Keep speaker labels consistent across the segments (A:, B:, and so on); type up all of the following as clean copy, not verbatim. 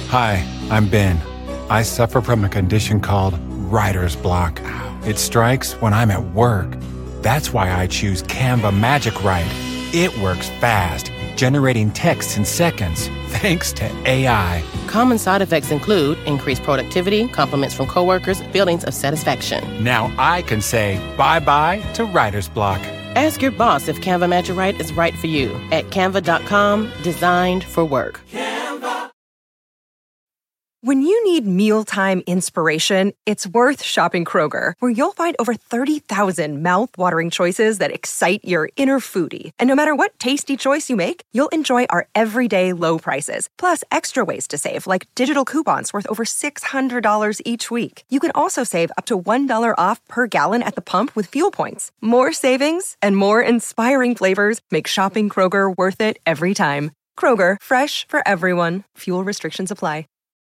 A: Hi, I'm Ben. I suffer from a condition called writer's block. It strikes when I'm at work. That's why I choose Canva Magic Write. It works fast, generating text in seconds, thanks to AI.
B: Common side effects include increased productivity, compliments from coworkers, feelings of satisfaction.
A: Now I can say bye-bye to writer's block.
B: Ask your boss if Canva Magic Write is right for you at canva.com, designed for work.
C: When you need mealtime inspiration, it's worth shopping Kroger, where you'll find over 30,000 mouth-watering choices that excite your inner foodie. And no matter what tasty choice you make, you'll enjoy our everyday low prices, plus extra ways to save, like digital coupons worth over $600 each week. You can also save up to $1 off per gallon at the pump with fuel points. More savings and more inspiring flavors make shopping Kroger worth it every time. Kroger, fresh for everyone. Fuel restrictions apply.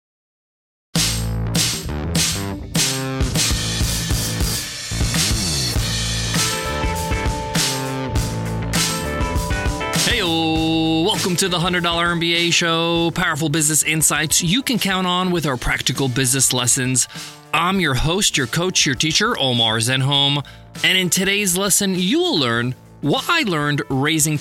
D: Welcome to the $100 MBA show, powerful business insights you can count on with our practical business lessons. I'm your host, your coach, your teacher, Omar Zenhom, and in today's lesson, you will learn what I learned raising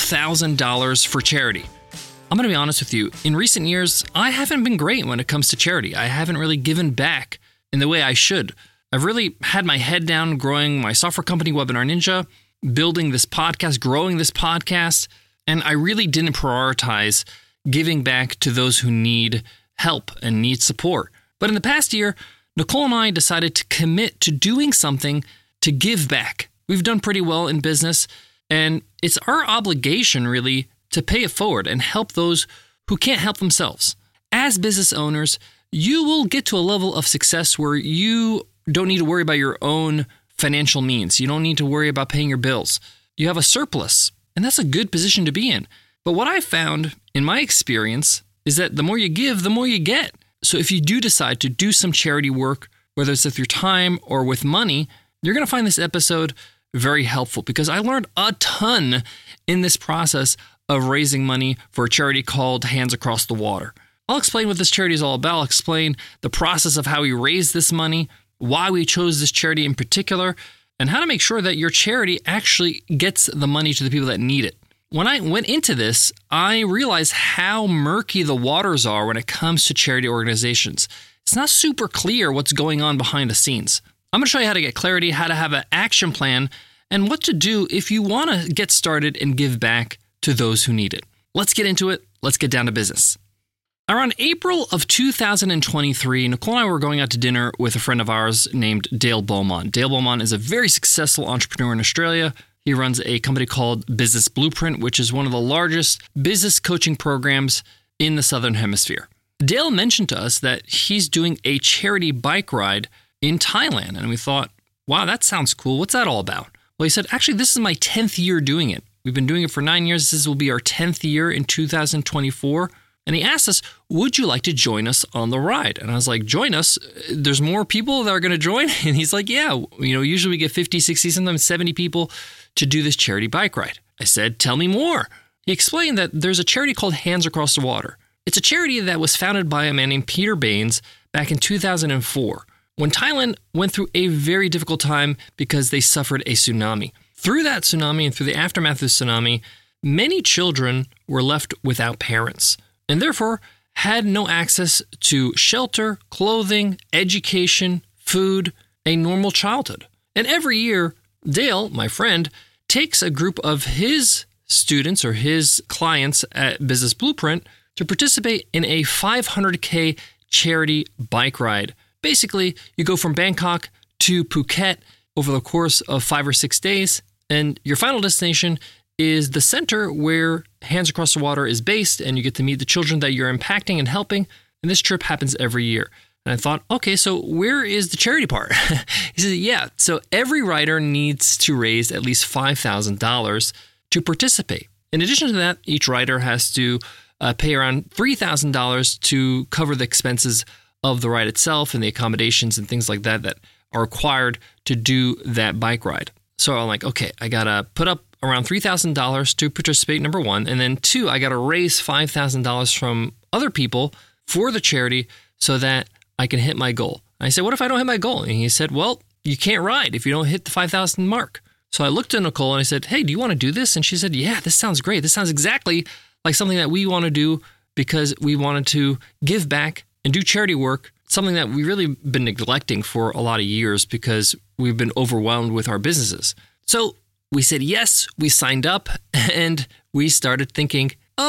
D: $12,000 for charity. I'm going to be honest with you, in recent years, I haven't been great when it comes to charity. I haven't really given back in the way I should. I've really had my head down growing my software company, Webinar Ninja, building this podcast, growing this podcast, and I really didn't prioritize giving back to those who need help and need support. But in the past year, Nicole and I decided to commit to doing something to give back. We've done pretty well in business, and it's our obligation really to pay it forward and help those who can't help themselves. As business owners, you will get to a level of success where you don't need to worry about your own financial means. You don't need to worry about paying your bills. You have a surplus. And that's a good position to be in. But what I found in my experience is that the more you give, the more you get. So if you do decide to do some charity work, whether it's with your time or with money, you're going to find this episode very helpful because I learned a ton in this process of raising money for a charity called Hands Across the Water. I'll explain what this charity is all about. I'll explain the process of how we raised this money, why we chose this charity in particular, and how to make sure that your charity actually gets the money to the people that need it. When I went into this, I realized how murky the waters are when it comes to charity organizations. It's not super clear what's going on behind the scenes. I'm going to show you how to get clarity, how to have an action plan, and what to do if you want to get started and give back to those who need it. Let's get into it. Let's get down to business. Around April of 2023, Nicole and I were going out to dinner with a friend of ours named Dale Beaumont. Dale Beaumont is a very successful entrepreneur in Australia. He runs a company called Business Blueprint, which is one of the largest business coaching programs in the Southern Hemisphere. Dale mentioned to us that he's doing a charity bike ride in Thailand, and we thought, wow, that sounds cool. What's that all about? Well, he said, actually, this is my 10th year doing it. We've been doing it for 9 years. This will be our 10th year in 2024. And he asked us, would you like to join us on the ride? And I was like, join us? There's more people that are going to join? And he's like, yeah, usually we get 50, 60, sometimes 70 people to do this charity bike ride. I said, tell me more. He explained that there's a charity called Hands Across the Water. It's a charity that was founded by a man named Peter Baines back in 2004, when Thailand went through a very difficult time because they suffered a tsunami. Through that tsunami and through the aftermath of the tsunami, many children were left without parents, and therefore had no access to shelter, clothing, education, food, a normal childhood. And every year, Dale, my friend, takes a group of his students or his clients at Business Blueprint to participate in a 500K charity bike ride. Basically, you go from Bangkok to Phuket over the course of 5 or 6 days, and your final destination is the center where Hands Across the Water is based, and you get to meet the children that you're impacting and helping, and this trip happens every year. And I thought, okay, so where is the charity part? He said, yeah, so every rider needs to raise at least $5,000 to participate. In addition to that, each rider has to pay around $3,000 to cover the expenses of the ride itself and the accommodations and things like that that are required to do that bike ride. So I'm like, okay, I got to put up around $3,000 to participate, number one. And then two, I got to raise $5,000 from other people for the charity so that I can hit my goal. I said, what if I don't hit my goal? And he said, well, you can't ride if you don't hit the 5,000 mark. So I looked at Nicole and I said, hey, do you want to do this? And she said, yeah, this sounds great. This sounds exactly like something that we want to do because we wanted to give back and do charity work, something that we've really been neglecting for a lot of years because we've been overwhelmed with our businesses. So we said yes, we signed up, and we started thinking,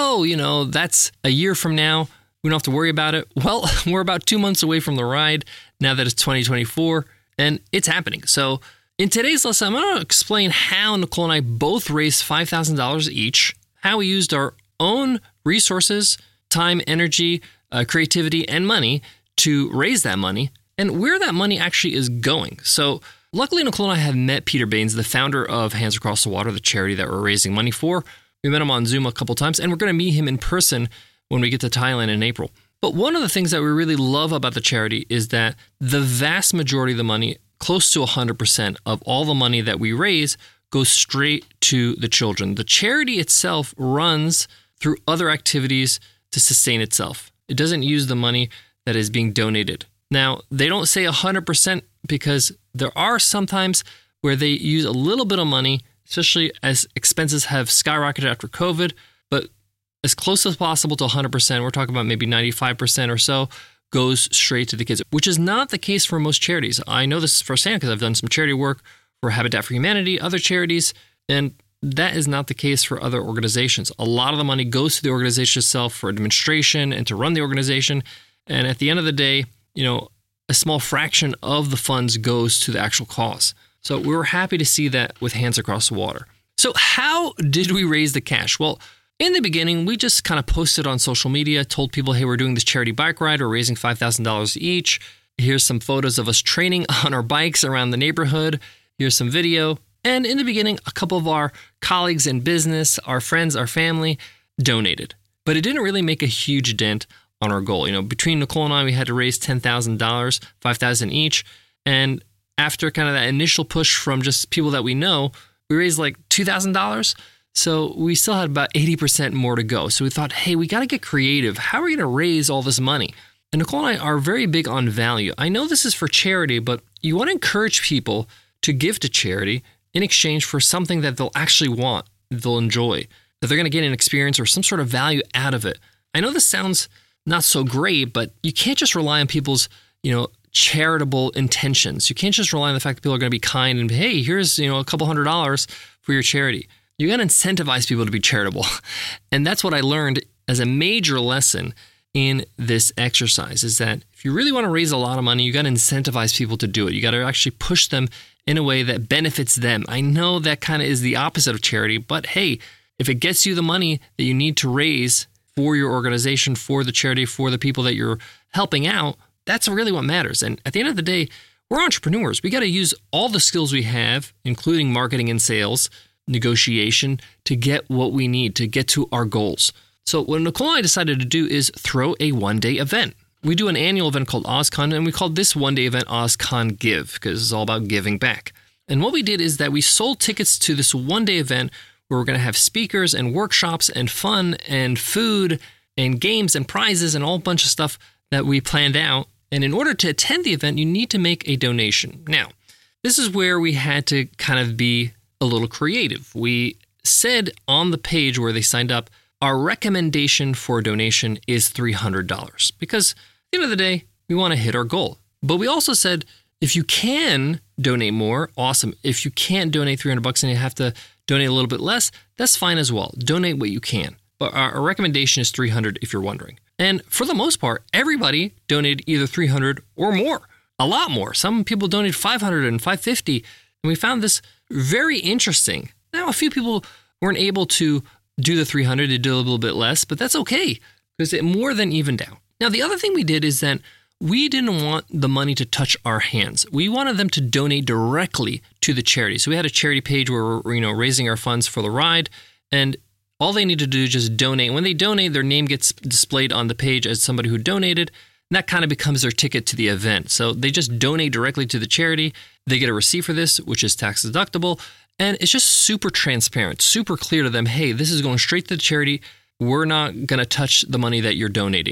D: oh, that's a year from now. We don't have to worry about it. Well, we're about 2 months away from the ride now that it's 2024, and it's happening. So in today's lesson, I'm going to explain how Nicole and I both raised $5,000 each, how we used our own resources, time, energy, creativity, and money to raise that money, and where that money actually is going. So luckily, Nicole and I have met Peter Baines, the founder of Hands Across the Water, the charity that we're raising money for. We met him on Zoom a couple times, and we're going to meet him in person when we get to Thailand in April. But one of the things that we really love about the charity is that the vast majority of the money, close to 100% of all the money that we raise, goes straight to the children. The charity itself runs through other activities to sustain itself. It doesn't use the money that is being donated. Now, they don't say 100% because there are some times where they use a little bit of money, especially as expenses have skyrocketed after COVID, but as close as possible to 100%, we're talking about maybe 95% or so, goes straight to the kids, which is not the case for most charities. I know this firsthand because I've done some charity work for Habitat for Humanity, other charities, and that is not the case for other organizations. A lot of the money goes to the organization itself for administration and to run the organization. And at the end of the day, a small fraction of the funds goes to the actual cause. So we were happy to see that with Hands Across the Water. So how did we raise the cash? Well, in the beginning, we just kind of posted on social media, told people, hey, we're doing this charity bike ride. We're raising $5,000 each. Here's some photos of us training on our bikes around the neighborhood. Here's some video. And in the beginning, a couple of our colleagues in business, our friends, our family donated. But it didn't really make a huge dent on our goal. Between Nicole and I, we had to raise $10,000, $5,000 each. And after kind of that initial push from just people that we know, we raised like $2,000. So we still had about 80% more to go. So we thought, hey, we got to get creative. How are we going to raise all this money? And Nicole and I are very big on value. I know this is for charity, but you want to encourage people to give to charity in exchange for something that they'll actually want, they'll enjoy, that they're going to get an experience or some sort of value out of it. I know this sounds not so great, but you can't just rely on people's, charitable intentions. You can't just rely on the fact that people are going to be kind and, hey, here's, a couple $100 for your charity. You got to incentivize people to be charitable. And that's what I learned as a major lesson in this exercise is that if you really want to raise a lot of money, you got to incentivize people to do it. You got to actually push them in a way that benefits them. I know that kind of is the opposite of charity, but hey, if it gets you the money that you need to raise for your organization, for the charity, for the people that you're helping out, that's really what matters. And at the end of the day, we're entrepreneurs. We got to use all the skills we have, including marketing and sales, negotiation, to get what we need to get to our goals. So what Nicole and I decided to do is throw a one-day event. We do an annual event called OzCon, and we called this one-day event OzCon Give because it's all about giving back. And what we did is that we sold tickets to this one-day event where we're going to have speakers and workshops and fun and food and games and prizes and a whole bunch of stuff that we planned out. And in order to attend the event, you need to make a donation. Now, this is where we had to kind of be a little creative. We said on the page where they signed up, our recommendation for a donation is $300 because at the end of the day, we want to hit our goal. But we also said, if you can donate more, awesome. If you can't donate $300 and you have to donate a little bit less, that's fine as well. Donate what you can. But our recommendation is $300 if you're wondering. And for the most part, everybody donated either $300 or more, a lot more. Some people donated $500 and $550. And we found this very interesting. Now, a few people weren't able to do the $300, they did a little bit less, but that's okay because it more than evened out. Now, the other thing we did is that we didn't want the money to touch our hands. We wanted them to donate directly to the charity. So we had a charity page where we're, raising our funds for the ride, and all they need to do is just donate. When they donate, their name gets displayed on the page as somebody who donated, and that kind of becomes their ticket to the event. So they just donate directly to the charity. They get a receipt for this, which is tax deductible, and it's just super transparent, super clear to them, hey, this is going straight to the charity. We're not going to touch the money that you're donating.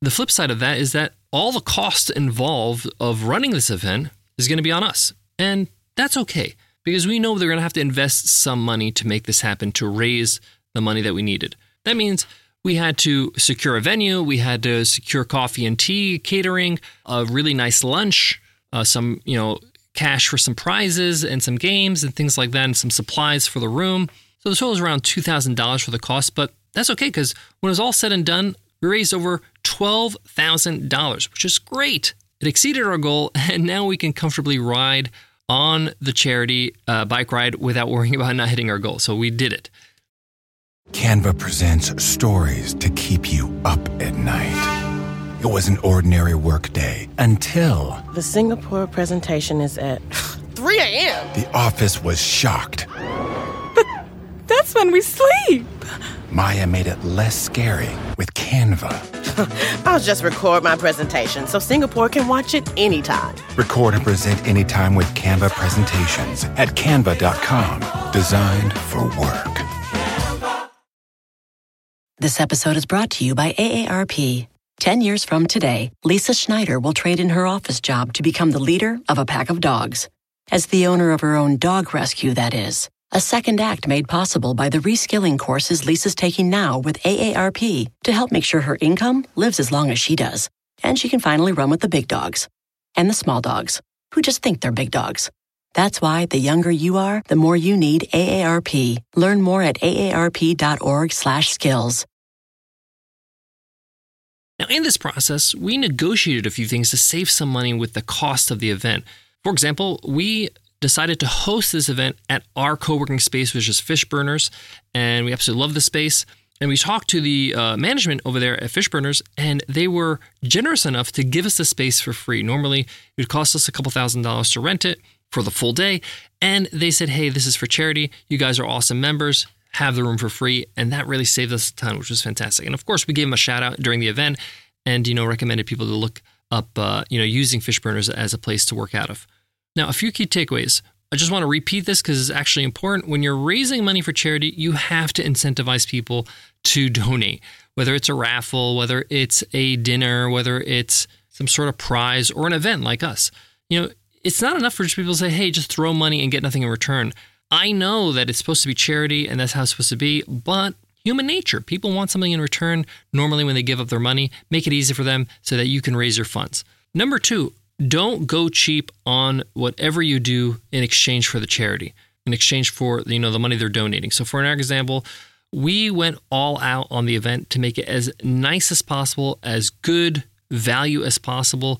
D: the flip side of that is that all the costs involved of running this event is going to be on us. And that's okay, because we know they're going to have to invest some money to make this happen, to raise the money that we needed. That means we had to secure a venue, we had to secure coffee and tea, catering, a really nice lunch, some, cash for some prizes and some games and things like that, and some supplies for the room. So the total is around $2,000 for the cost, but that's okay, because when it was all said and done, we raised over $12,000, which is great. It exceeded our goal, and now we can comfortably ride on the charity bike ride without worrying about not hitting our goal. So we did it.
A: Canva presents stories to keep you up at night. It was an ordinary workday until
B: The Singapore presentation is at 3 a.m.
A: the office was shocked.
C: But that's when we sleep.
A: Maya made it less scary with Canva.
B: I'll just record my presentation so Singapore can watch it anytime.
A: Record and present anytime with Canva presentations at canva.com. Designed for work.
E: This episode is brought to you by AARP. 10 years from today, Lisa Schneider will trade in her office job to become the leader of a pack of dogs. As the owner of her own dog rescue, that is. A second act made possible by the reskilling courses Lisa's taking now with AARP to help make sure her income lives as long as she does. And she can finally run with the big dogs. And the small dogs, who just think they're big dogs. That's why the younger you are, the more you need AARP. Learn more at aarp.org/skills.
D: Now, in this process, we negotiated a few things to save some money with the cost of the event. For example, we decided to host this event at our co-working space, which is Fishburners, and we absolutely love the space. And we talked to the management over there at Fishburners, and they were generous enough to give us the space for free. Normally, it would cost us a couple $1,000s to rent it for the full day, and they said, hey, this is for charity. You guys are awesome members. Have the room for free, and that really saved us a ton, which was fantastic. And of course, we gave them a shout out during the event, and recommended people to look up using Fishburners as a place to work out of. Now, a few key takeaways. I just want to repeat this because it's actually important. When you're raising money for charity, you have to incentivize people to donate, whether it's a raffle, whether it's a dinner, whether it's some sort of prize or an event like us. It's not enough for just people to say, hey, just throw money and get nothing in return. I know that it's supposed to be charity and that's how it's supposed to be, but human nature, people want something in return. Normally when they give up their money, make it easy for them so that you can raise your funds. Number 2, don't go cheap on whatever you do in exchange for the charity, in exchange for the money they're donating. So for an example, we went all out on the event to make it as nice as possible, as good value as possible.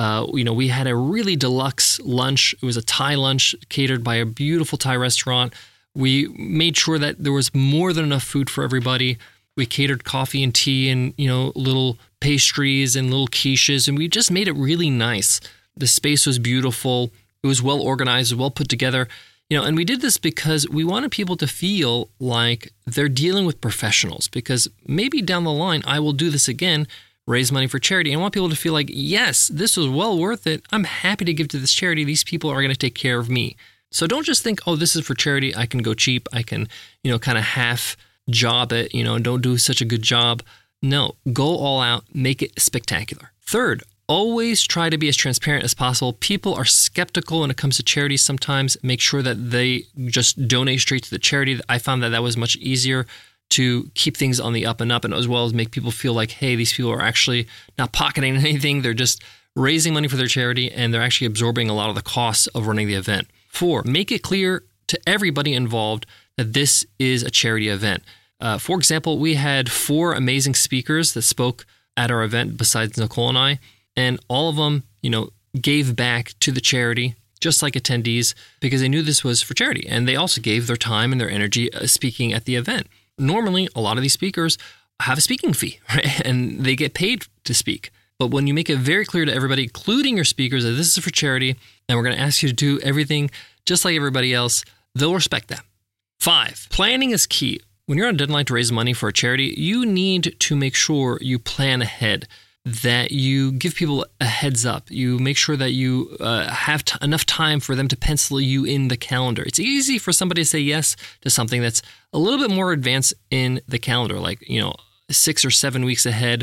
D: We had a really deluxe lunch. It was a Thai lunch catered by a beautiful Thai restaurant. We made sure that there was more than enough food for everybody. We catered coffee and tea and, little pastries and little quiches, and we just made it really nice. The space was beautiful. It was well organized, well put together. And we did this because we wanted people to feel like they're dealing with professionals, because maybe down the line, I will do this again, raise money for charity. And I want people to feel like, yes, this was well worth it. I'm happy to give to this charity. These people are going to take care of me. So don't just think, oh, this is for charity. I can go cheap. I can, kind of half job it, and don't do such a good job. No, go all out, make it spectacular. Third, always try to be as transparent as possible. People are skeptical when it comes to charity sometimes. Make sure that they just donate straight to the charity. I found that was much easier to keep things on the up and up, and as well as make people feel like, hey, these people are actually not pocketing anything. They're just raising money for their charity, and they're actually absorbing a lot of the costs of running the event. 4, make it clear to everybody involved that this is a charity event. For example, we had 4 amazing speakers that spoke at our event besides Nicole and I, and all of them, gave back to the charity, just like attendees, because they knew this was for charity, and they also gave their time and their energy speaking at the event. Normally, a lot of these speakers have a speaking fee, right? And they get paid to speak. But when you make it very clear to everybody, including your speakers, that this is for charity, and we're going to ask you to do everything just like everybody else, they'll respect that. 5, planning is key. When you're on a deadline to raise money for a charity, you need to make sure you plan ahead, that you give people a heads up. You make sure that you have enough time for them to pencil you in the calendar. It's easy for somebody to say yes to something that's a little bit more advanced in the calendar, like 6 or 7 weeks ahead,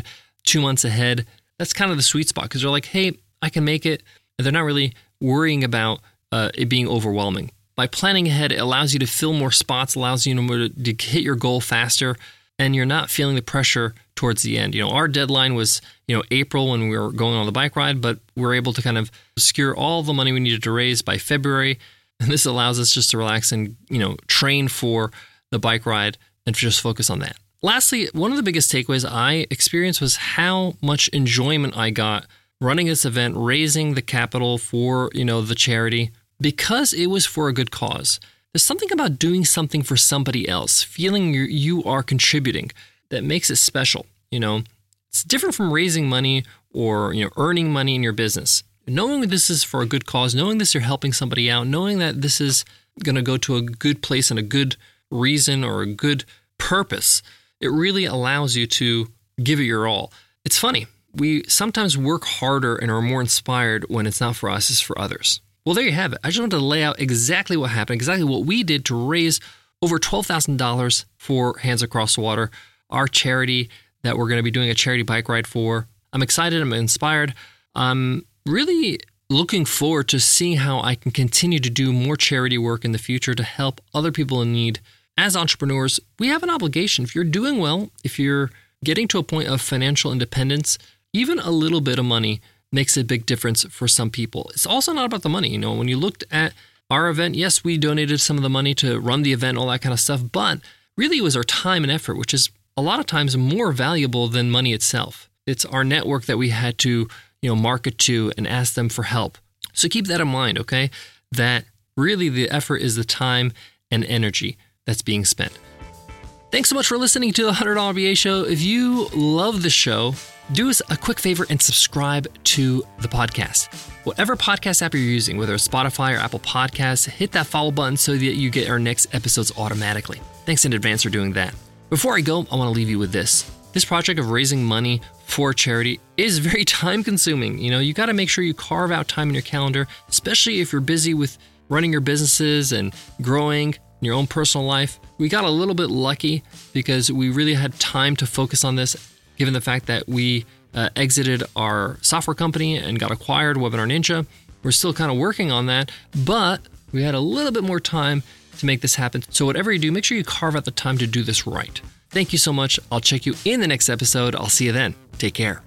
D: 2 months ahead, that's kind of the sweet spot because they're like, hey, I can make it. And they're not really worrying about it being overwhelming. By planning ahead, it allows you to fill more spots, allows you to hit your goal faster, and you're not feeling the pressure towards the end. Our deadline was, April when we were going on the bike ride, but we were able to kind of secure all the money we needed to raise by February. And this allows us just to relax and, train for the bike ride and just focus on that. Lastly, one of the biggest takeaways I experienced was how much enjoyment I got running this event, raising the capital for, the charity, because it was for a good cause. There's something about doing something for somebody else, feeling you are contributing, that makes it special. It's different from raising money or, earning money in your business. Knowing this is for a good cause, knowing this you're helping somebody out, knowing that this is going to go to a good place and a good reason or a good purpose, it really allows you to give it your all. It's funny. We sometimes work harder and are more inspired when it's not for us, it's for others. Well, there you have it. I just wanted to lay out exactly what happened, exactly what we did to raise over $12,000 for Hands Across the Water, our charity that we're going to be doing a charity bike ride for. I'm excited. I'm inspired. I'm really looking forward to seeing how I can continue to do more charity work in the future to help other people in need. As entrepreneurs, we have an obligation. If you're doing well, if you're getting to a point of financial independence, even a little bit of money makes a big difference for some people. It's also not about the money. When you looked at our event, yes, we donated some of the money to run the event, all that kind of stuff, but really it was our time and effort, which is a lot of times more valuable than money itself. It's our network that we had to, market to and ask them for help. So keep that in mind, okay? That really the effort is the time and energy that's being spent. Thanks so much for listening to the $100 MBA Show. If you love the show, do us a quick favor and subscribe to the podcast. Whatever podcast app you're using, whether it's Spotify or Apple Podcasts, hit that follow button so that you get our next episodes automatically. Thanks in advance for doing that. Before I go, I want to leave you with this. This project of raising money for charity is very time consuming. You got to make sure you carve out time in your calendar, especially if you're busy with running your businesses and growing in your own personal life. We got a little bit lucky because we really had time to focus on this, given the fact that we exited our software company and got acquired, Webinar Ninja. We're still kind of working on that, but we had a little bit more time to make this happen. So whatever you do, make sure you carve out the time to do this right. Thank you so much. I'll check you in the next episode. I'll see you then. Take care.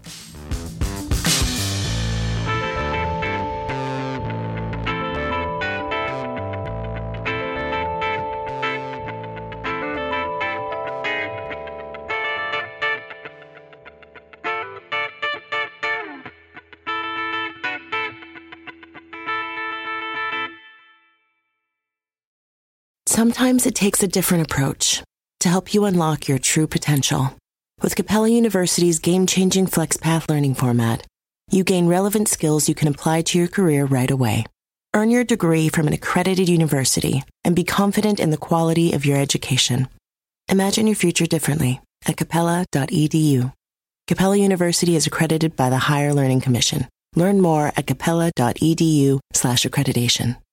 F: Sometimes it takes a different approach to help you unlock your true potential. With Capella University's game-changing FlexPath learning format, you gain relevant skills you can apply to your career right away. Earn your degree from an accredited university and be confident in the quality of your education. Imagine your future differently at capella.edu. Capella University is accredited by the Higher Learning Commission. Learn more at capella.edu/accreditation.